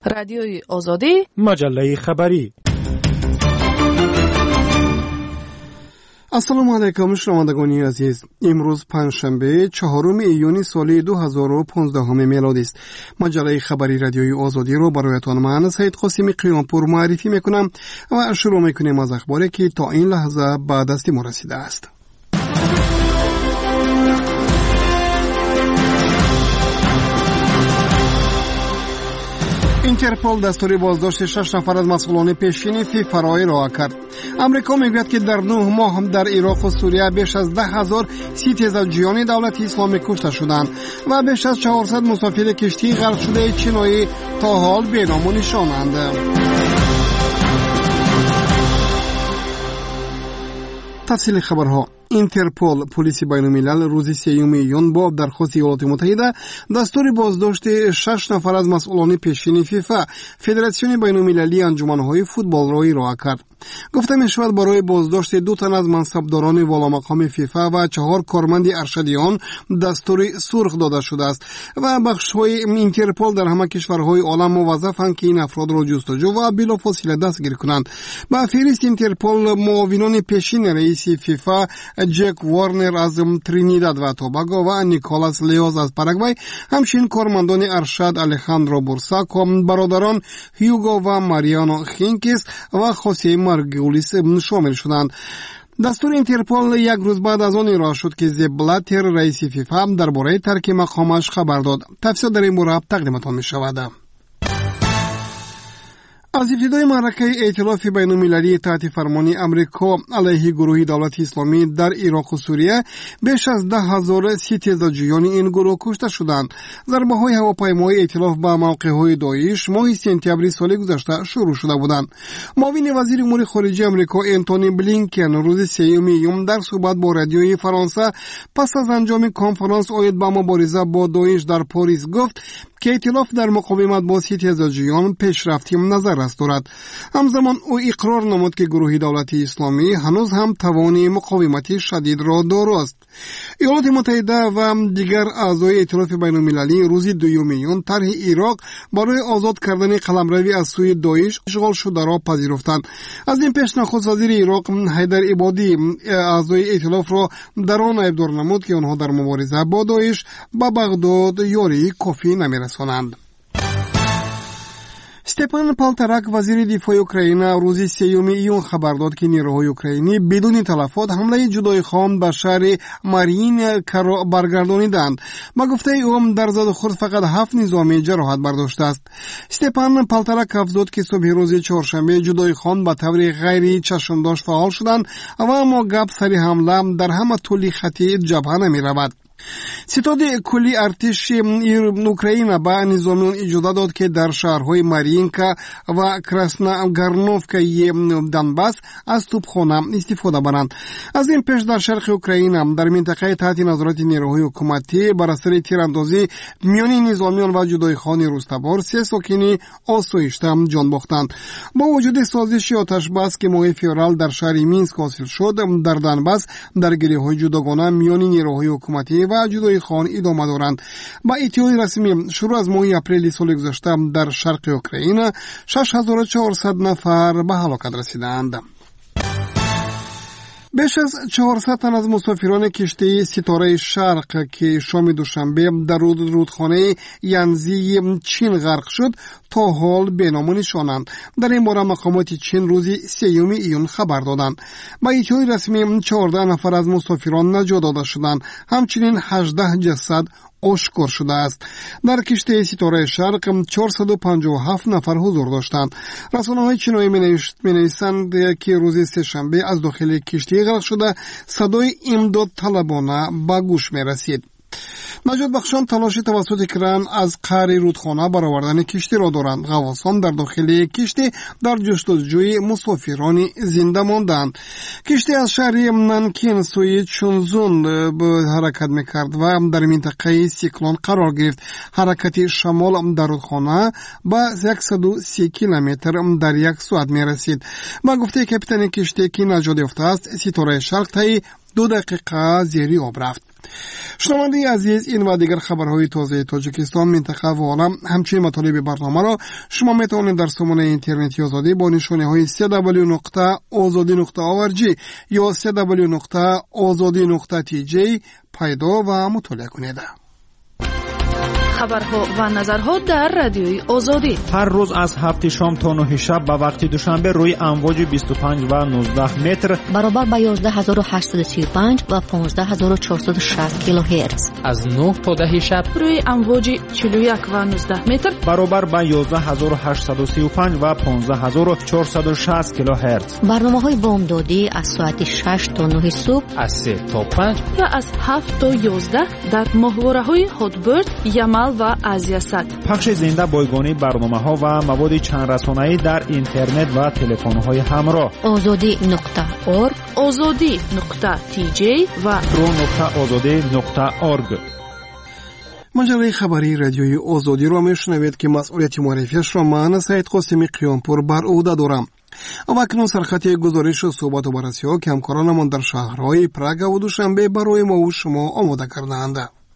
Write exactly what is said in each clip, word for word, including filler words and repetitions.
رادیوی آزادی، مجله خبری. السلام علیکم شنوندگان عزیز. امروز پنجشنبه چهارم ایون سال دو هزار و پانزده میلادی است. مجله خبری رادیوی آزادی رو برایتان من سید قاسمی قیامپور معرفی میکنم و شروع میکنیم از اخباری که تا این لحظه به دست ما رسیده است. اینترپل دستور بازداشت شش نفر از مسئولان پیشین فیفا را ارائه کرد. امریکا میگوید که در نه ماه هم در عراق و سوریه بیش از ده هزار سیتیزنان دولت اسلامی کشته شدند و بیش از چهارصد مسافر کشتی غرق شده چینایی تا حال بی نام و نشانند. تفصیل خبرها. اینترپل پلیس بین الملل روز سیوم ایون با درخواست ایالات متحده دستور بازداشت شش نفر از مسئولان پیشین فیفا فدراسیون بین المللی انجمنهای فوتبال را ارائه کرد. گفته می شود برای بازداشت دو تن از منصبداران والامقام فیفا و چهار کارمند ارشدیان دستور سرخ داده شده است و بخش‌های اینترپل در همه کشورهای عالم موظفند که این افراد را جستجو و بلافاصله دستگیر کنند. با فهرست اینترپل معاونان پیشین رئیس فیفا جک وارنر از ترینیداد و توباگو و نیکولاس لیوز از پاراگوای، همچنین کارمندان ارشد الخاندرو بورساکو، برادران هیوگو و ماریانو خینکس و خوسی مارگولیس شامل شدند. دستور اینترپل یک روز بعد از آن ارائه شد که زپ بلاتر رئیس فیفا درباره ترک مقامش خبر داد. تفصیل در این مورد تقدیمتان می شود. از ابتدای معرکه ائتلاف بین المللی تحت فرمان امریکا علیه گروه دولت اسلامی در عراق و سوریه بیش از ده هزار سیتیزنان این گروه کشته شدند. ضربه های هواپیمای ائتلاف به موقع‌های داعش ماه سپتامبر سال گذشته شروع شده بودند. معاون وزیر امور خارجه امریکا انتونی بلینکن روز سوم ایون در صحبت با رادیوی فرانسه پس از انجام کنفرانس عاید به مبارزه با داعش در پاریس گفت که ائتلاف در مقاومت با سیتیزنان پیشرفتی نظر رسید دارد. همزمان او اقرار نمود که گروه دولت اسلامی هنوز هم توان مقاومت شدید را دارد. ایالات متحده و دیگر اعضای ائتلاف بین المللی روز دوم ایون طرح عراق برای آزاد کردن قلمروی از سوی داعش اشغال شده را پذیرفتند. از این پیش نخست وزیر عراق حیدر عبادی اعضای ائتلاف را در آن ابدار نمود که آنها در مبارزه با داعش به بغداد یاری کافی نمی‌رسانند. استپان پالتراک وزیر دفاع اوکراین روز سوم ایون خبر داد که نیروهای اوکراینی بدون تلفات حمله جدای خام به شهر مارین را برگردانیدند. با گفته او در زد خورد فقط هفت نظامی جراحت برداشته است. استپان پالتراک افزود که صبح روز چهارشنبه جدای خان به طور غیر چشم‌داشت فعال شدند و اما گپ سری حمله در همه طول خط جبهه نمی رود. ستاد کلی ارتش اوکراین به نظامیان اجازه داد که در شهرهای مارینکا و کراسنوگارنوفکای دنباس از توپخانه استفاده برند. از این پیش در شرق اوکراین در منطقه تحت نظارت نیروهای حکومتی بر اثر تیراندازی میان نظامیان و جدایخوان رستبار سه ساکن آسایشته جان باختند. با وجود سازش آتشبس که ماه فوریه در شهر مینسک حاصل شد، در دنباس درگیری‌های جداگانه میان نیروهای حکومتی و جدای خان ادامه دارند. با اطلاع رسمی شروع از ماه اپریل سال گذشته در شرق اوکراین شش هزار و چهارصد نفر به هلاکت رسیدند. بیش از چهارصد تن از مسافران کشتی ستاره شرق که شام دوشنبه در رودخانه ینزی چین غرق شد تا حال به نام و نشانند. در این باره مقامات چین روز سوم ایون خبر دادند. با اطلاع رسمی چهارده نفر از مسافران نجات داده شدند. همچنین هجده جسد آشکار شده است. در کشتی ستاره شرق چهارصد و پنجاه و هفت نفر حضور داشتند. رسانه‌های چینی می‌نویسند که روز سه‌شنبه از داخل کشتی غرق شده صدای امداد طلبانه به گوش می‌رسید. نجات بخشان تلاش توسط کران از قعر رودخانه برآوردن کشتی را دارند. غواصان در داخل کشتی در جستجوی مسافران زنده ماندند. کشتی از شهر نانکین سوی چونزون به حرکت میکرد و در منطقه سیکلون قرار گرفت. حرکت شمال در رودخانه با صد و سی کیلومتر در یک ساعت میرسید. با گفته کاپیتان کشتی که نجات یافته است، ستاره شرق طی دو دقیقه زیر آب رفت. شنونده عزیز، این و دیگر خبرهای تازه تاجیکستان، منطقه و عالم، همچنین مطالب برنامه را شما میتوانید در سامانه اینترنتی آزادی با نشانه های سی دبلیو نقطه آزادی نقطه او ار جی یا سی دبلیو نقطه آزادی نقطه تی جی پیدا و مطالعه کنید. خبرها و نظرها در رادیوی آزادی هر روز از هفت شام تا نه شب به وقت دوشنبه روی امواج بیست و پنج و نوزده متر برابر با یازده هزار و هشتصد و سی و پنج و پانزده هزار و چهارصد و شصت کیلوهرتز از نه تا ده شب روی امواج چهل و یک و نوزده متر برابر با یازده هزار و هشتصد و سی و پنج و پانزده هزار و چهارصد و شصت کیلوهرتز. برنامه‌های بامدادی از ساعت شش تا نه صبح، از سه تا پنج و از هفت تا یازده در ماهواره‌های هاتبرد، یمل و آزیاست. پخش زنده بایگانی برنامه‌ها و مواد چند رسانه‌ای در اینترنت و تلفن‌های همراه. آزادی نقطه اورگ، آزادی نقطه تی جی و رو نقطه آزادی نقطه اورگ. مجله خبری رادیوی آزادی را میشنوید که مسئولیت معرفیش را من سید قاسمی قیامپور بر عهده دارم. و اکنون سرخط گزارش و صحبت و بررسی ها که همکارانمان در شهرهای پراگ و دوشنبه برای ما و شما آماده کرده‌اند.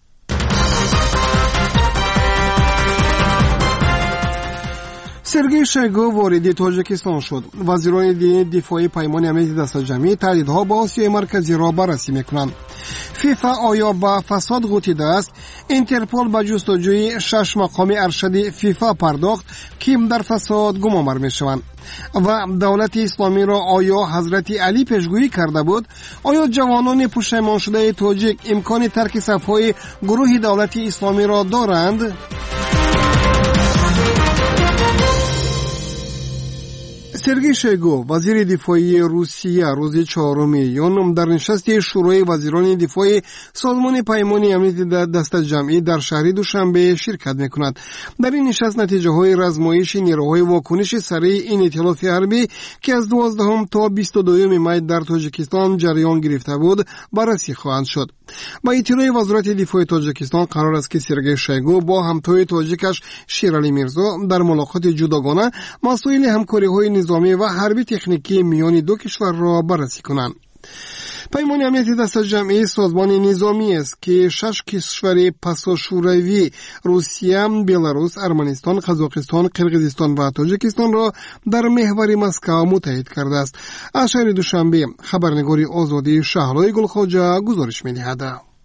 سرگئی شویگو وارد تاجیکستان شد. وزیران دفاعی پیمان امنیت دست جمعی تهدیدها با آسیای مرکزی را بررسی میکنند. فیفا آیا با فساد غوطیده است؟ اینترپول به جستجوی شش مقام ارشد فیفا پرداخت که در فساد گمانبر میشوند. و دولت اسلامی را آیا حضرت علی پیشگویی کرده بود؟ آیا جوانان پشیمان شده تاجیک امکان ترک صفهای گروه دولت اسلامی را دارند؟ سرگئی شویگو وزیر دفاعی روسیه روز چهارم ژوئن در نشست شورای وزیران دفاع سازمان پیمان امنیت دست جمعی در شهر دوشنبه شرکت میکند. در این نشست نتیجه های رزمایش نیروهای واکنش سریع این ائتلاف حربی که از دوازدهم تا بیست و دوم می در تاجیکستان جریان گرفته بود بررسی خواهند شد. با اطلاع وزارت دفاع تاجیکستان قرار است که سرگئی شویگو با همتای تاجیکش شیرعلی میرزا در ملاقات جداگانه مسائل همکاری‌های نظامی و حربی تکنیکی میان دو کشور را بررسی کنند. پیمان امنیت دست جمعی سازمان نظامی است که شش کشور پساشوروی روسیه، بلاروس، ارمنستان، قزاقستان، قرقیزستان و تاجیکستان را در محور مسکو متحد کرده است. از شهر دوشنبه خبرنگاری آزادی شهلای گلخواجه گزارش می‌دهد.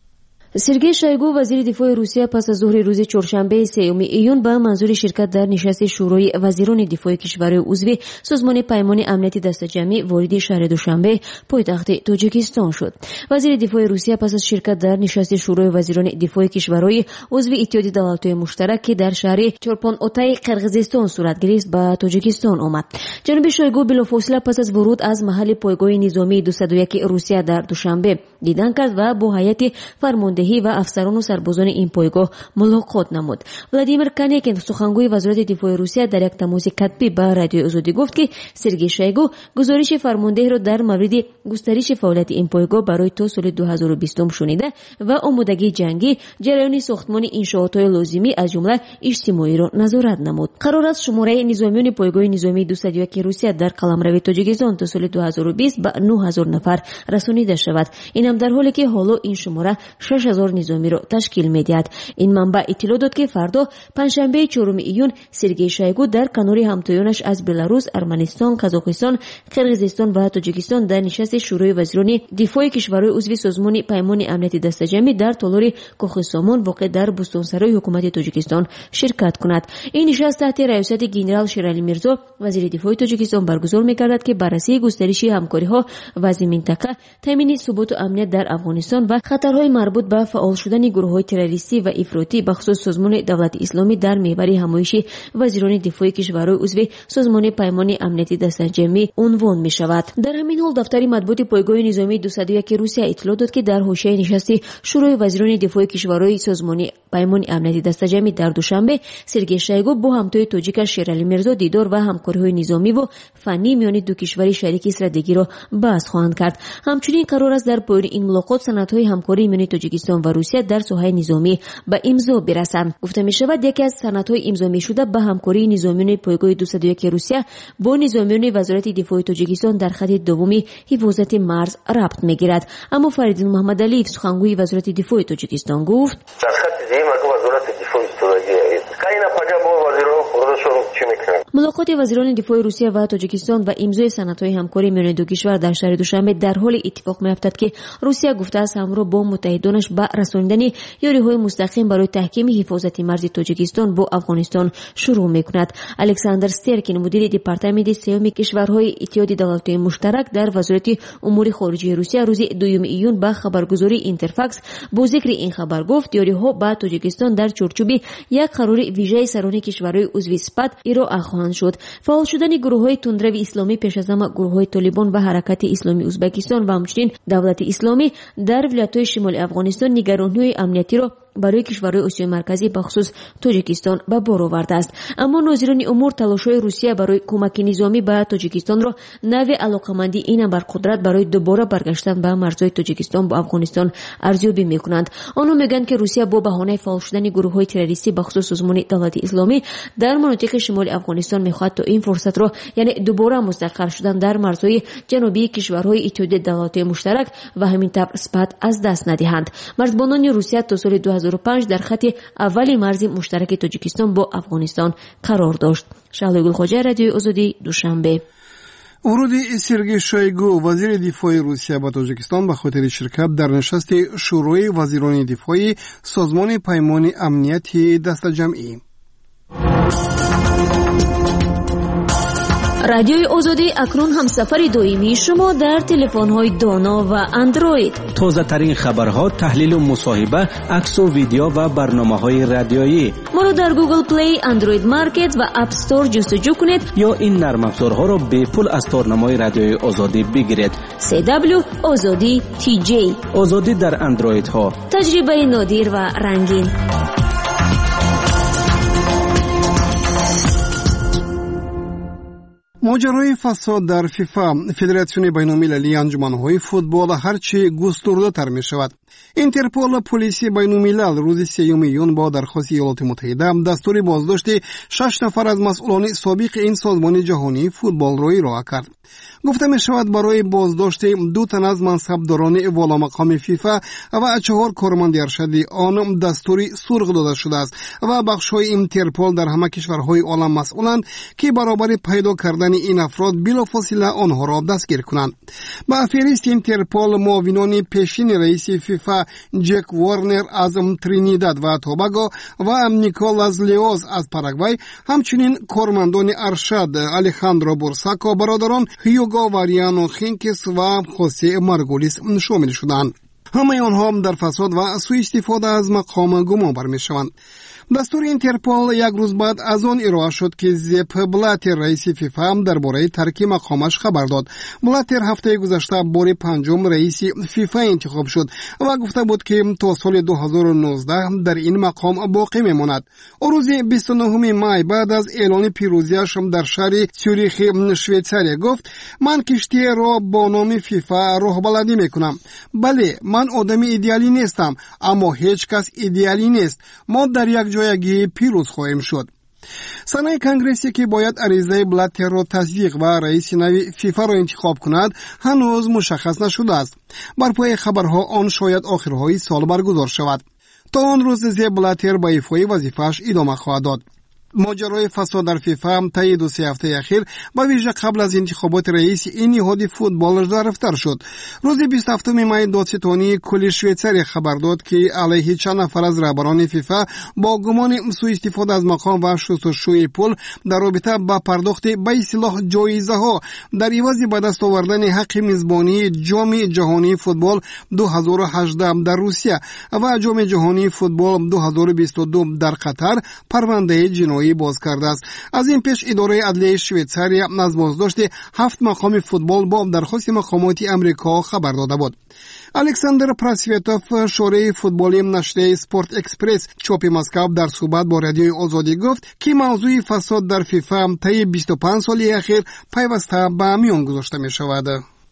سرگئی شویگو وزیر دفاع روسیه پس از ظهر روز چهارشنبه سوم ژوئن به منظور شرکت در نشست شورای وزیران دفاع کشورهای عضو سازمان پیمان امنیت دست جمعی وارد شهر دوشنبه پایتخت تاجیکستان شد. وزیر دفاع روسیه پس از شرکت در نشست شورای وزیران دفاع کشورهای عضو اتحاد دولت‌های مشترک که در شهر چورپان اوتای قرقیزستان صورت گرفت به تاجیکستان آمد. جناب شویگو بلافاصله پس از ورود از محل پایگاه نظامی دویست و یک روسیه در دوشنبه دیدن کرد و با هیئت فرمانده و افسران و سربازان این پایگاه ملاقات نمود. ولادیمیر کانیکین سخنگوی وزارت دفاع روسیه در یک تماس کتبی با رادیو آزادی گفت که سرگئی شویگو گزارش فرمانده را در مورد گسترش فعالیت این پایگاه برای تا سال دو هزار و بیست شنیده و آمادگی جنگی، جریان ساختمان انشاءات‌های لازمی از جمله اجتماعی را نظارت نمود. قرار است شماره نظامیان پایگاه نظامی دویست و یک روسیه در قلمرو تاجیکستان تا سال دو هزار و بیست به نه هزار نفر رسانیده شود. این هم در حالی که حالا این شماره شش هزار نظامی را تشکیل می‌دهد. این منبع اطلاع داد که فردا پنجشنبه چهارم ژوئن سرگئی شویگو در کنار همتایانش از بلاروس، ارمنستان، قزاقستان، قرقیزستان و تاجیکستان در نشست شورای وزیران دفاع کشورهای عضو سازمان پیمان امنیت دست جمعی در تالار کاخ سامان واقع در بوستانسرای حکومت تاجیکستان شرکت کند. این نشست تحت رئاست گنرال شیرعلی میرزا وزیر دفاع تاجیکستان برگزار می‌گردد که بررسی گسترش همکاری‌ها وضع منطقه، تامین ثبات و امنیت در افغانستان و خطرهای مربوط به فعال شدن گروه‌های تروریستی و افراطی بخصوص سازمان دولت اسلامی در محور همایش وزیران دفاع کشورهای عضو سازمان پیمان امنیت دست جمعی عنوان می‌شود. در همین حال دفتر مطبوعات پایگاه نظامی دویست و یک روسیه اطلاع داد که در حاشیه نشست شورای وزیران دفاع کشورهای سازمان پیمان امنیت دست جمعی در دوشنبه سرگئی شویگو با همتای تاجیکش شیرعلی میرزا دیدار و همکاری‌های نظامی و فنی میان دو کشور شریک استراتژیکی را بحث خواهند کرد. همچنین قرار است در پایان این ملاقات سندهای همکاری میان تاجیکستان و روسیه در ساحه نظامی به امضا برسند. گفته می شود یکی از سندهای امضا می شده به همکاری نظامیان پایگاه دویست و یک روسیه با نظامیان وزارت دفاع تاجیکستان در خط دومی حفاظت مرز ربط میگیرد. اما فریدون محمد علی سخنگوی وزارت دفاع تاجیکستان گفت در خط دوم وزارت دفاع استرالیا کاینا پاجا با وزیران خودشون چی میکنن. ملاقات وزیران دفاع روسیه و تاجیکستان و امضای سندهای همکاری میان دو کشور در شهر دوشنبه در حال اتفاق میافتد که روسیه گفته است همراه با متحدانش به رساندن یاریهای مستقیم برای تحکیم حفاظت مرز تاجیکستان با افغانستان شروع میکند. الکساندر سترکین مدیر دپارتمنت سیوم کشورهای اتحاد دولت‌های مشترک در وزارت امور خارجه روسیه روز دوم ایون به خبرگزاری اینترفاکس با ذکر این خبر گفت یاریها با تاجیکستان در چارچوب یک قرار ویژه سران کشورهای عضو اسپات ارائه خواهند شد. فعال شدن گروه‌های تندرو اسلامی پیش از همه گروه‌های طالبان و حرکت اسلامی ازبکستان و همچنین دولت اسلامی در ولایت‌های شمال افغانستان نگرانی‌های امنیتی را برای کشورهای آسیای مرکزی بخصوص تاجیکستان به بار آورده است. اما ناظرین امور تلاش‌های روسیه برای کمک نظامی به تاجیکستان را نوع علاقه‌مندی این بر قدرت برای دوباره برگشتن به مرزهای تاجیکستان با افغانستان ارزیابی می‌کنند. آنها میگویند که روسیه با بهانه فعال شدن گروه‌های تروریستی بخصوص سازمان دولت اسلامی در مناطق شمال افغانستان می‌خواهد تا این فرصت را یعنی دوباره مستقر شدن در مرزهای جنوبی کشورهای اتحاد دولت‌های مشترک و همین طور اسپات از دست ندهند. مرزبانان روسیه تا سال دو هزار و پنج در خط اول مرز مشترک تاجیکستان با افغانستان قرار داشت. شهلا گلخواجه، رادیوی آزادی، دوشنبه. ورود سرگئی شویگو وزیر دفاع روسیه به تاجیکستان به خاطر شرکت در نشست شورای وزیران دفاع سازمان پیمان امنیتی دست جمعی. رادیوی آزادی اکنون هم سفر دویمی شما در تلفن‌های دانا و اندروید. تازه ترین خبرها، تحلیل و مصاحبه، عکس و ویدیو و برنامه‌های رادیویی. ما رو در گوگل پلی، اندروید مارکت و اپ استور جستجو کنید یا این نرم افزارها را به پول از تارنمای رادیوی آزادی بگیرید. سی دبلیو آزادی تی جی. آزادی در اندروید ها. تجربه نادر و رنگین. ماجرای فساد در فیفا، فدراسیون بین‌المللی انجمن‌های فوتبال هرچی گسترده‌تر می‌شود. اینترپول پلیس بین‌الملل روز سوم ایون با درخواست ایالات متحده دستور بازداشت شش نفر از مسئولان سابق این سازمان جهانی فوتبال را ارائه کرد. گفته می شود برای بازداشت دو تن از منصبداران والا مقام فیفا و چهار کارمند ارشدی آن دستوری سرخ داده شده است و بخش‌های اینترپول در همه کشورهای عالم مسئولند که برابر پیدا کردن این افراد بلافاصله آنها را دستگیر کنند. با فهرست اینترپول معاونان پیشین رئیس فیفا جک وارنر از ترینیداد و توباگو و نیکولاس لیوز از پاراگوای، همچنین کارمندان ارشد الخاندرو بورساکو، برادران هیوگو واریانو خینکس و خوسی مارگولیس شامل شدند. همه آنها در فساد و سوء استفاده از مقام گمان بر می‌شوند. دستور اینترپول یک روز بعد از آن ارائه شد که زپ بلاتر رئیس فیفا درباره ترک مقامش خبر داد. بلاتر هفته گذشته بار پنجم رئیس فیفا انتخاب شد و گفته بود که تا سال دو هزار و نوزده در این مقام باقی میماند. روز بیست و نهم مای بعد از اعلان پیروزیش در شهر سوریخ شویتزاری گفت من کشتی را با نام فیفا راهبلدی میکنم. بله، من آدم ایدئالی نیستم، اما هیچ کس ایدئالی نیست. ما در یک جایگی پیروز خواهیم شد. سنه کنگرسی که باید عریضه بلاتر را تصدیق و رئیس نوی فیفا را انتخاب کند هنوز مشخص نشده است. بر پای خبرها آن شاید آخرهای سال برگزار شود. تا آن روز زی بلاتر با ایفای وظیفه‌اش ادامه خواهد داد. ماجرای فساد در فیفا طی دو سه هفته اخیر با ویژه قبل از انتخابات رئیس این نهاد فوتبال ظرف‌تر شد. روز بیست و هفتم می دادستانی کل شویتزاری خبر داد که علیه چند نفر از رهبران فیفا با گمان سوء استفاده از مقام و شستشوی پول در رابطه با پرداخت به اصطلاح جایزه‌ها در عوض به دست آوردن حق میزبانی جام جهانی فوتبال دو هزار و هجده در روسیه و جام جهانی فوتبال دو هزار و بیست و دو در قطر پرونده جنایی باز کرده است. از این پیش اداره عدلیه شویتزاری از بازداشت هفت مقام فوتبال با درخواست مقامات امریکا خبر داده بود. الکساندر پراسویتوف، شورای فوتبالی نشریه سپورت اکسپرس چاپ مسکو در صحبت با رادیوی آزادی گفت که موضوع فساد در فیفا طی بیست و پنج سال اخیر پیوسته به میان گذاشته می شود.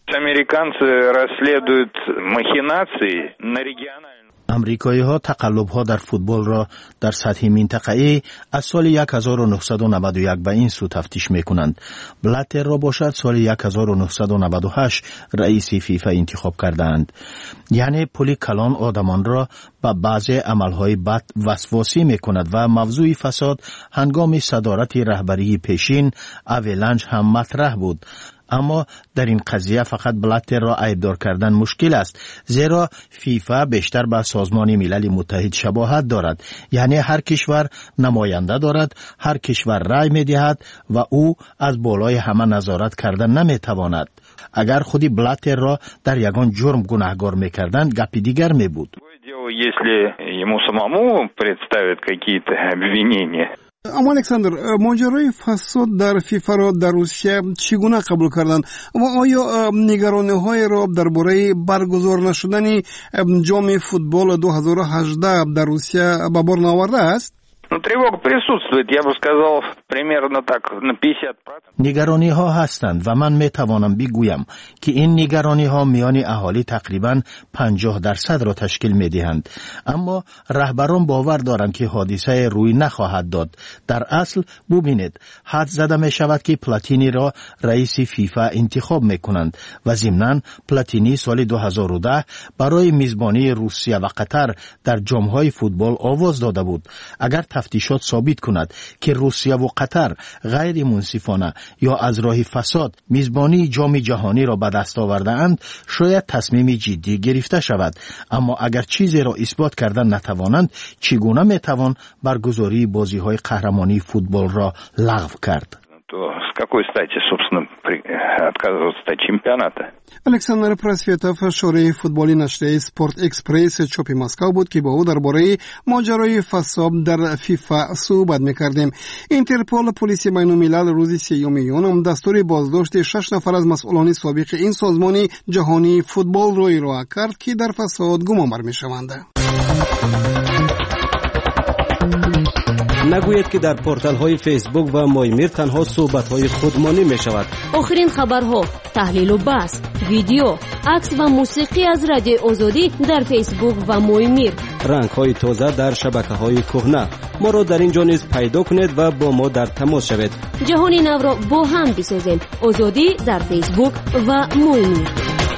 Американцы расследуют махинации на региональном. امریکایی ها تقلب ها در فوتبال را در سطح منطقه‌ای از سال هزار و نهصد و نود و یک به این سو تفتیش میکنند. بلاتر را باشد سال هزار و نهصد و نود و هشت رئیس فیفا انتخاب کردند. یعنی پلی کلان آدمان را به بعضی عملهای بد وسواسی میکند و موضوع فساد هنگام صدارت رهبری پیشین اولنج هم مطرح بود. اما در این قضیه فقط بلاتر را عیبدار کردن مشکل است، زیرا فیفا بیشتر به سازمان ملل متحد شباهت دارد. یعنی هر کشور نماینده دارد، هر کشور رای می دهد و او از بالای همه نظارت کردن نمی تواند. اگر خودی بلاتر را در یگان جرم گناهکار می کردن گپی دیگر می بود. Если ему самому представят какие-то обвинения. اما الکساندر، ماجرای فساد در فیفا را در روسیه چگونه قبول کردند و آیا نگرانی های را درباره برگزار نشدن جام فوتبال دو هزار و هجده در روسیه به بار نآورده است؟ Ну, тревога присутствует, я бы сказал, примерно так на пятьдесят процентов. نگرانی ها هستند و من می توانم بگویم که این نگرانی ها میان اهالی تقریبا پنجاه درصد را تشکیل می دهند. اما رهبران باور دارند که حادثه روی نخواهد داد. در اصل ببینید، حد زده می شود که پلاتینی را رئیس فیفا انتخاب می کنند و ضمناً پلاتینی سال دو هزار و ده برای میزبانی روسیه و قطر در جام‌های فوتبال آواز داده بود. اگر تفتیشات ثابت کند که روسیه و قطر غیر منصفانه یا از راه فساد میزبانی جام جهانی را به دست آورده اند، شاید تصمیم جدی گرفته شود. اما اگر چیزی را اثبات کردن نتوانند، چگونه میتوان برگزاری بازی های قهرمانی فوتبال را لغو کرد؟ То с какой стати, собственно, отказываться от чемпионата? الکساندر پرسویتوف، شورای فوتبالی نشریه سپورت اکسپرس چاپ مسکو بود که با او درباره ماجرای فساد در فیفا صحبت می‌کردیم. اینترپول، پلیس بین‌الملل، روز سیوم یونیو دستور بازداشت شش نفر از مسئولان سابق این سازمان جهانی فوتبال را ارائه کرد که در فساد گمانبر می‌شوند. نگوید که در پورتال های فیسبوک و مایمیر تنها صحبت های خودمانی می شود. آخرین خبرها، تحلیل و بحث، ویدیو، عکس و موسیقی از رادیو آزادی در فیسبوک و مایمیر. رنگ های تازه در شبکه های کهنه. ما را در اینجا نیز پیدا کنید و با ما در تماس شوید. جهان نو را با هم بسازیم. آزادی در فیسبوک و مایمیر.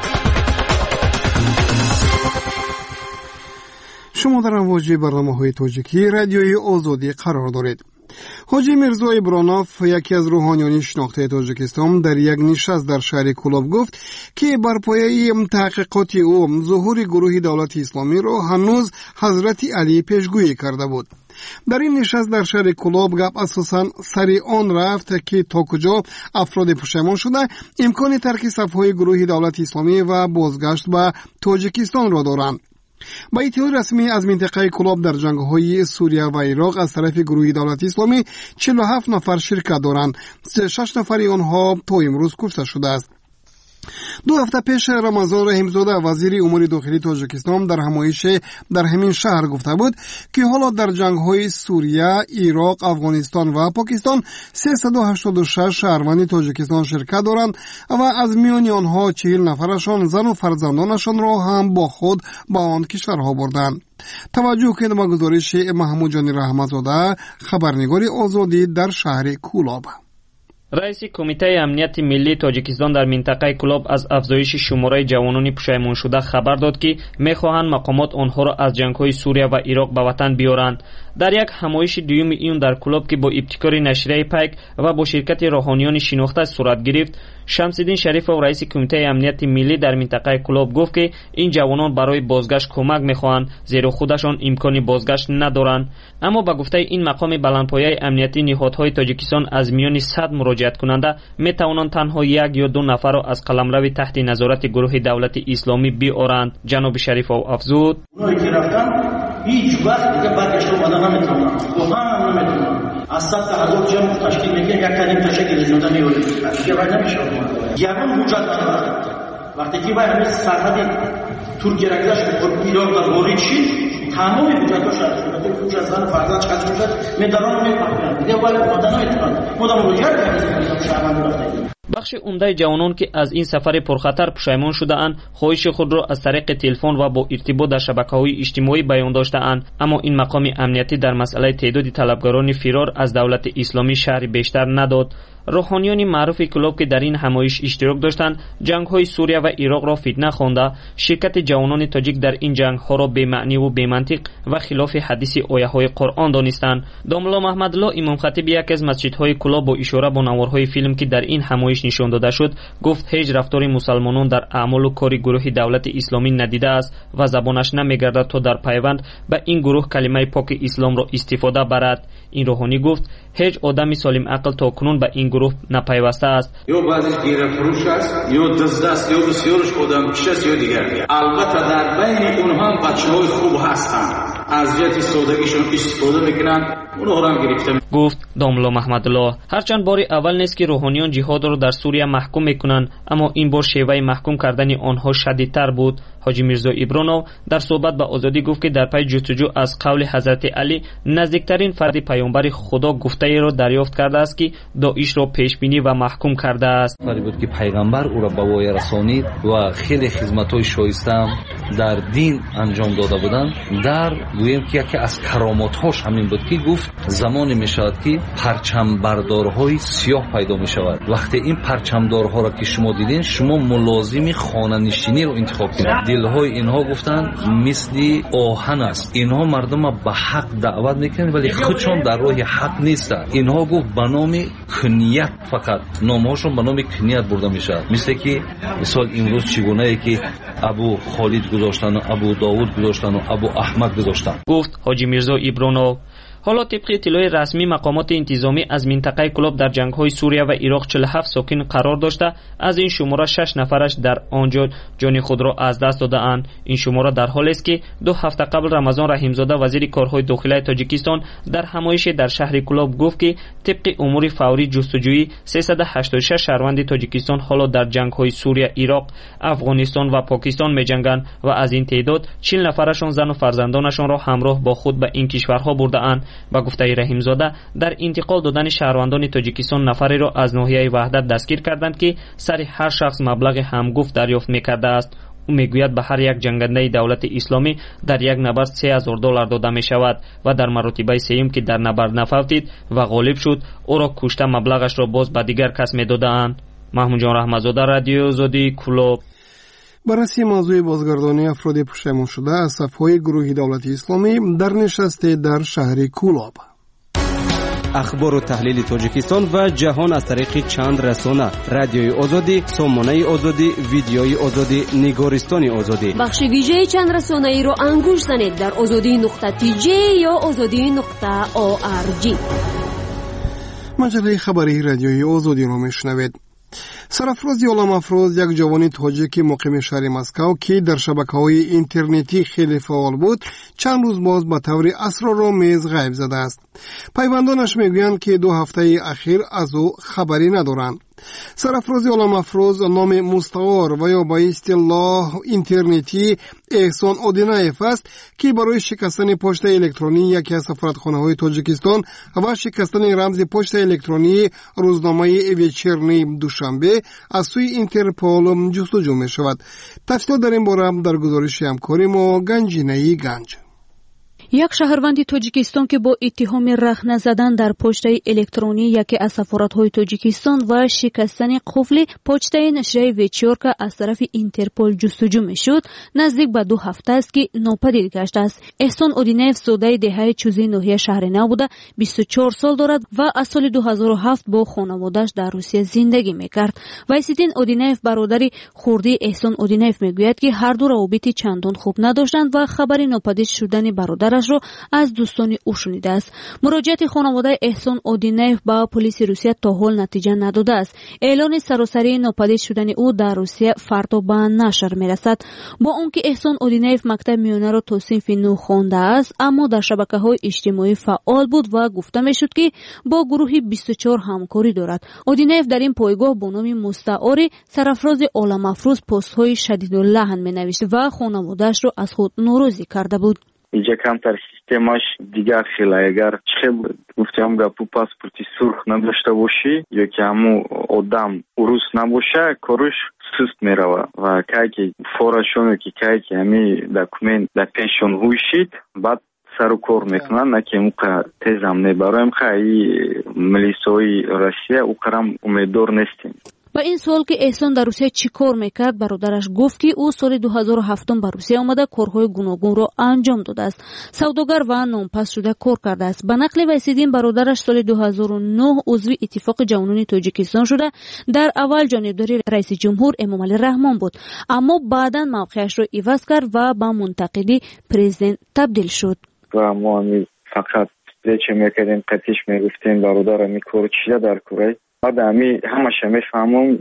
شما در امواج برنامه‌های تاجیکی رادیوی آزادی قرار دارید. حاجی میرزا ابرانوف، یکی از روحانیان شناخته تاجیکستان، در یک نشست در شهر کولاب گفت که بر پایه تحقیقات او ظهور گروه دولت اسلامی را هنوز حضرت علی پیشگویی کرده بود. در این نشست در شهر کولاب گپ اساساً سر آن رفت که تا کجا افراد پشیمان شده امکان ترک صف‌های گروه دولت اسلامی و بازگشت به تاجیکستان را دارند. با اطلاع رسمی از منطقه کولاب در جنگ‌های سوریه و عراق از طرف گروه دولت اسلامی چهل و هفت نفر شرکت دارند. شش نفر آنها تا امروز کشته شده است. دو هفته پیش رمضان رحیمزاده، وزیر امور داخلی تاجیکستان، در همایش در همین شهر گفته بود که حالا در جنگ‌های سوریه، عراق، افغانستان و پاکستان سیصد و هشتاد و شش شهروند تاجیکستان شرکت دارند و از میان آنها چهل نفرشان زن و فرزندانشان را هم با خود به آن کشورها بردند. توجه کنید به گزارش محمود جان رحمتزاده، خبرنگار آزادی در شهر کولاب. رئیس کمیته امنیت ملی تاجیکستان در منطقه کولاب از افزایش شماره جوانان پشیمان شده خبر داد که میخواهند مقامات آنها را از جنگ‌های سوریه و عراق به وطن بیارند. در یک همایش دوم ایون در کولاب که با ابتکار نشریه پیک و با شرکت روحانیان شناخته صورت گرفت، شمس‌الدین شریف و رئیس کمیته امنیت ملی در منطقه کولاب گفت که این جوانان برای بازگشت کمک میخواهند، زیرا خودشان امکان بازگشت ندارند. اما با گفته این مقام بلندپایه امنیتی، نهادهای تاجیکستان از میان صد مراجعت کننده میتوانند تنها یک یا دو نفر را از قلمرو تحت نظارت گروه دولت اسلامی بیارند. جناب شریف و افزود اونایی که رفتن هیچ وقت دیگه برگشت اومدن نمیتونن، واقعا نمیتونن. از صد تا هزار جمع تشکیل میگه یک کلیم تشکیل زنده میوره دیگه باید نمیشه. یمن مجدد وقتی که باید همین سرحد ترکیه را گذاشت و ایران در وارد شد، تمام مجدداش از فوج از زن فرزند چقدر شد میدارن میپرن دیگه باید اومدن نمیتونن. مدام رو جرد کردن شهرمند رفته. بخش عمده جوانان که از این سفر پرخطر پشیمان شده‌اند خواهش خود را از طریق تلفن و با ارتباط در شبکه‌های اجتماعی بیان داشته‌اند، اما این مقام امنیتی در مسئله تعداد طلبگاران فرار از دولت اسلامی شرح بیشتر نداد. روحانیان معروف کلوب که در این همایش اشتراک داشتند جنگ‌های سوریه و عراق را فتنه خوانده شرکت جوانان تاجیک در این جنگ‌ها را بی معنی و بی منطق و خلاف حدیث آیه‌های قرآن دانستند. داملا محمد الله امام خطیب یک از مسجدهای کلوب با اشاره به نوارهای فیلم که در این همایش نشان داده شد گفت هیچ رفتار مسلمانان در اعمال و کار گروه دولت اسلامی ندیده است و زبانش نمیگردد تا در پیوند به این گروه کلمه پاک اسلام را استفاده برد. این روحانی گفت هیچ آدمی سالم عقل تا کنون به این گروه نپیوسته است. یا بعضیش گیره فروش است یا دزد است یا بسیارش آدم کش است یا دیگر. البته در بین اونها هم بچه‌های خوب هستند، از جهت سوداگیشون استفاده میکنن، اونها را هم گرفته. گفت داملا محمد الله. هرچند بار اول نیست که روحانیان جهاد را در سوریه محکوم میکنند، اما این بار شیوه محکوم کردن آنها شدیدتر بود. حاجی میرزا ابرانو در صحبت با آزادی گفت که در پی جستجو از قول حضرت علی نزدیکترین فرد پیامبر خدا گفته ای را دریافت کرده است که داعش را پیش بینی و محکوم کرده است. فری بود که پیغمبر او را به وای رسانید و خیلی خدمت‌های شایسته در دین انجام داده بودند. در گویم که یکی از کرامات‌هاش همین بود که گفت زمانی میشود که پرچم بردارهای سیاه پیدا میشود. وقتی این پرچمدارها را که شما دیدین شما ملازم خانه نشینی رو انتخاب کنید. دلهای اینها گفتن مثل آهن است، اینها مردم به حق دعوت میکنن ولی خودشون در راه حق نیستن. اینها گفت به نام کنیت، فقط نامهاشون به نام کنیت برده میشه. مثل که مثال امروز چگونه ای که ابو خالد گذاشتن و ابو داوود گذاشتن و ابو احمد گذاشتن. گفت حاجی میرزا ابرانو. حالا طبق اطلاع رسمی مقامات انتظامی از منطقه کلوب در جنگ‌های سوریه و عراق چهل و هفت ساکن قرار داشته، از این شماره شش نفرش در آنجا جان خود را از دست داده‌اند. این شماره در حالی است که دو هفته قبل رمضان رحیمزاده وزیر کارهای داخلی تاجیکستان در همایش در شهر کلوب گفت که طبق امور فوری جستجویی سیصد و هشتاد و شش شهروند تاجیکستان حالا در جنگ‌های سوریه، عراق، افغانستان و پاکستان می‌جنگند و از این تعداد چهل نفرشان زن و فرزندانشان را همراه با خود به این کشورها برده‌اند. با گفته رحیمزاده در انتقال دادن شهروندان تاجیکستان نفری را از ناحیه وحدت دستگیر کردند که سر هر شخص مبلغ همگفت دریافت می‌کرده است. او میگوید به هر یک جنگنده دولت اسلامی در یک نبرد سه هزار دلار داده می شود و در مرتبه سوم که در نبرد نفوتید و غالب شد او را کشته مبلغش را باز به دیگر کس می‌دادند. محمود جان رحمت‌زاده، رادیو آزادی، کلوب. بررسی موضوع بازگردانی افراد پشیمان شده از صف‌های گروه دولت اسلامی در نشست در شهر کولاب. اخبار و تحلیل تاجیکستان و جهان از طریق چند رسانه: رادیوی آزادی، سامانه آزادی، ویدیوی آزادی، نگارستان آزادی. بخش ویژه چند رسانه ای رو انگوش زنید در آزادی نقطه تی جی یا آزادی نقطه او آر جی. مجله خبری رادیوی آزادی رو میشنوید. سرافراز علام افروز، یک جوان تاجیک مقیم شهر مسکو که در شبکه‌های اینترنتی خیلی فعال بود، چند روز باز به طور اسرارآمیز غیب زده است. پیوندانش میگویند که دو هفته اخیر از او خبری ندارند. سرافراز علام افروز نام مستعار و یا به اصطلاح اینترنتی احسان اودینایف است که برای شکستن پشت الکترونی یکی از سفارتخانه‌های تاجیکستان و شکستن رمز پشت الکترونی روزنامه ویچرنی دوشنبه از سوی اینترپول جستجو می شود. تفصیلات در این باره در گزارش همکار ما گنجینه گنج. یک شهروند تاجیکستان که با اتهام رخنه زدن در پشته الکترونی یکی از سفارت‌های تاجیکستان و شکستن قفل پشته نشریه ویچورکا از طرف اینترپول جستجو می‌شد، نزدیک به دو هفته است که ناپدید گشته است. احسان اودینایف زاده دهه چوزی ناحیه شهر نو بوده، بیست و چهار سال دارد و از سال دو هزار و هفت با خانواده‌اش در روسیه زندگی می‌کرد. وایسیدین اودینایف برادری خردی احسان اودینایف میگوید که هر دو روابط چندان خوب نداشتند و خبری ناپدید شدن برادر رو از دوستان او شنیده است. مراجعت خانواده احسان اودینایف با پلیس روسیه تا حال نتیجه نداده است. اعلان سراسری ناپدید شدن او در روسیه فردا به نشر میرسد. با آنکه احسان اودینایف مکتب میانه را تا صنف نو خوانده است، اما در شبکه‌های اجتماعی فعال بود و گفته میشد که با گروهی بیست و چهار همکاری دارد. اودینایف در این پایگاه با نام مستعار سرافراز عالم افروز پست‌های شدیداللحن مینوشت و خانواده‌اش را از خود ناراضی کرده بود. اینجا کمتر سیستمش دیگر خیلی اگر چه گفتم گپو پاسپورتی سرخ نداشته باشی یا که همو آدم روس نباشه کارش سست میروه و که فورشونه که که همی دکومنت در پیشون هوشید بعد سر و کار میکنن نه که موقع تیزم نبرایم خیلی ملیسای روسیه او کرم امیدوار نیستیم. با این سوال که احسان در روسیه چی کار میکرد برادرش گفت که او سال دو هزار و هفت به روسیه آمده کارهای گوناگون را انجام داده است. سوداگر و نامپس شده کار کرده است. به نقل ویسیدین برادرش سال دو هزار و نه عضو اتفاق جوانان تاجیکستان شده. در اول جانبداری رئیس جمهور امامعلی رحمان بود اما بعدا موقعش را عوض کرد و به منتقدی پرزیدنت تبدیل شد. و ما فقط چه میکردیم قطعش میگفتیم برادر میکار چیه در کره بعد همی همشه میفهمم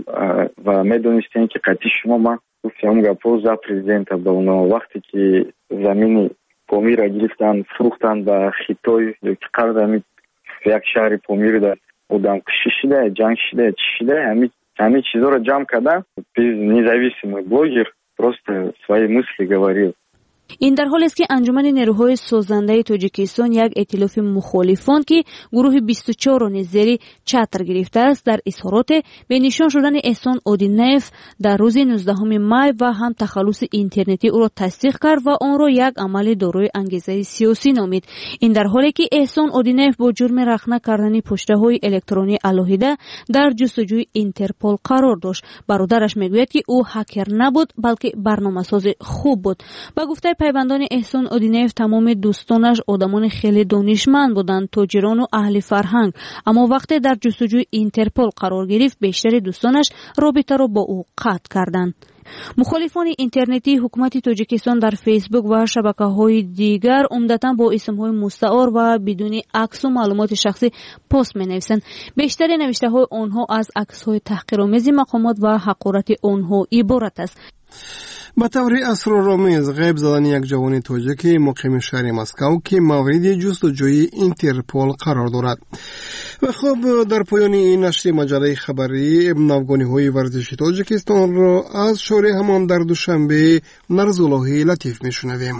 و میدونستیم که قطعی شما من گفتیم گپو زا پرزیدنت به اونا وقتی که زمین پامیر را گرفتن فروختن به خیتای که قرد همی یک شهر پامیر در بودم کشی شده جنگ شده چی شده همی همی چیزا را جمع کردن независимый блогер просто свои мысли говорил. این در حالی است که انجمن نیروهای سازنده تاجیکستان یک ائتلاف مخالفان که گروه بیست و چهار را زیر چتر گرفته است در اظهارات به نشان شدن احسان اودینف در روز نوزدهم می و هم تخلص اینترنتی او را تصدیق کرد و آن را یک عمل دارای انگیزه سیاسی نامید. این در حالی که احسان اودینف با جرم رخنه کردن پشته‌های الکترونی علیحده در جستجوی اینترپل قرار داشت. برادرش میگوید که او هکر نبود بلکه برنامه‌ساز خوب بود. با گفته پیوندان احسان اودینف تمام دوستانش آدمان خیلی دانشمند بودند تاجران و اهل فرهنگ اما وقتی در جستجوی اینترپل قرار گرفت بیشتر دوستانش رابطه را با او قطع کردند. مخالفان اینترنتی حکومت تاجیکستان در فیسبوک و شبکه‌های دیگر عمدتاً با اسم‌های مستعار و بدون عکس و معلومات شخصی پست می‌نویسند. بیشتر نوشته‌های آنها از عکس‌های تحقیرآمیز مقامات و حقارت آنها عبارت است. به طور اسرارآمیز غیب زدن یک جوان تاجیک مقیم شهر مسکو که مورد جستجوی اینترپل قرار دارد. و خب در پایان این نشر مجله خبری ناوگانی‌های ورزشی تاجیکستان را از شارع همان در دوشنبه نرزالله لطیف میشنویم.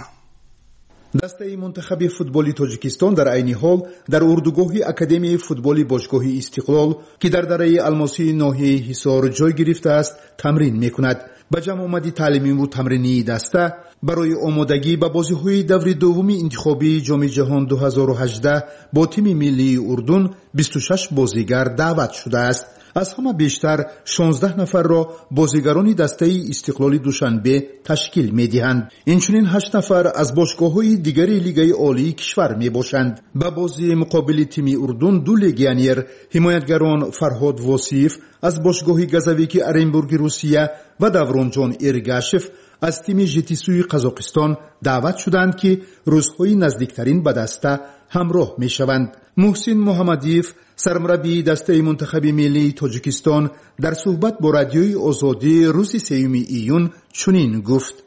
دسته منتخب فوتبال تاجیکستان در عین حال در اردوگاه اکادمی فوتبال باشگاه استقلال که در دره الماسی ناحیه حصار جای گرفته است تمرین میکند. با جمع آمدی تعلیمی و تمرینی دسته برای آمادگی به بازی‌های دور دومی انتخابی جام جهان دو هزار و هجده با تیم ملی اردن بیست و شش بازیگر دعوت شده است. از همه بیشتر شانزده نفر را بازیگران دسته استقلال دوشنبه تشکیل می‌دهند. اینچنین هشت نفر از باشگاه‌های دیگری لیگ عالی کشور میباشند. با بازی مقابل تیم اردن دو لیگیونر حمایتگران فرهاد واسیف از باشگاه گزاویکی ارنبورگ روسیه و دورانجان ارگاشف از تیم ژتیسوی قزاقستان دعوت شدند که روزهای نزدیکترین به دسته همراه می شوند. محسن محمدیف سرمربی دسته منتخب ملی تاجیکستان در صحبت با رادیوی آزادی روز سوم ایون چنین گفت: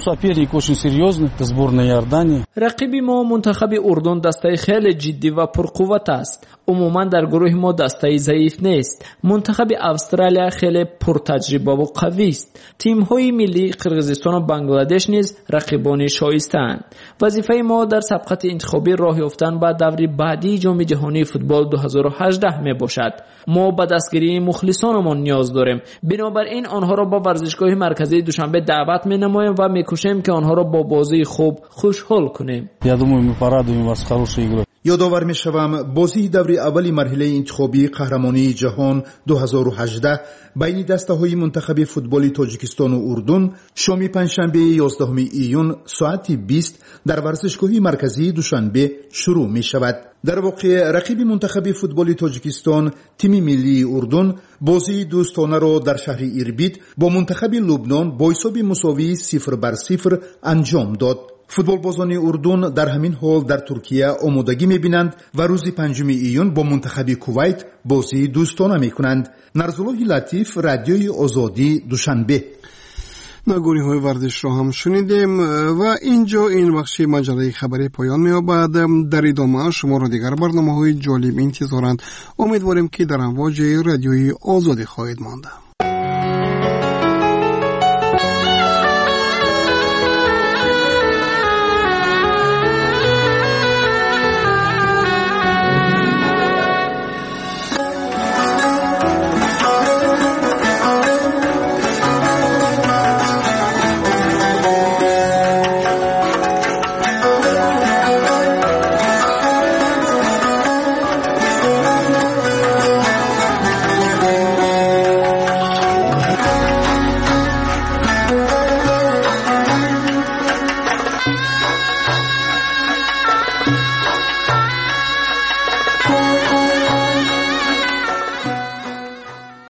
رقیب ما منتخب اردن دسته خیلی جدی و پرقوت است. عموما در گروه ما دسته ضعیف نیست. منتخب استرالیا خیلی پرتجربه و قوی است. تیم های ملی قرقیزستان و بنگلادش نیز رقیبان شایسته‌اند. وظیفه ما در سبقت انتخابی راه یافتن به دور بعدی جام جهانی فوتبال دو هزار و هجده می باشد. ما به دستگیری مخلصانمان نیاز داریم. بنابراین آنها را با ورزشگاه مرکزی دوشنبه دعوت می نماییم و میکوشیم که آنها را با بازی خوب خوشحال کنیم. یادآور میشوم بازی دور اول مرحله انتخابی قهرمانی جهان دو هزار و هجده بین دسته‌های منتخب فوتبال تاجیکستان و اردن شام پنجشنبه یازدهم ایون ساعت بیست در ورزشگاه مرکزی دوشنبه شروع می شود. در واقع رقیب منتخب فوتبال تاجیکستان تیم ملی اردن بازی دوستانه را در شهر اربیل با منتخب لبنان با حساب مساوی صفر بر صفر انجام داد. فوتبال بازان اردن در همین حال در ترکیه آمادگی می‌بینند و روز پنجم ایون با منتخب کویت بازی دوستانه می‌کنند. نرزالله لطیف، رادیوی آزادی، دوشنبه. نگاری های ورزش را هم شنیدیم و اینجا این بخش مجله خبری پایان می‌یابد. در ادامه شما را دیگر برنامه‌های جالب انتظارند. امیدواریم که در امواج رادیوی آزادی خواهید ماند.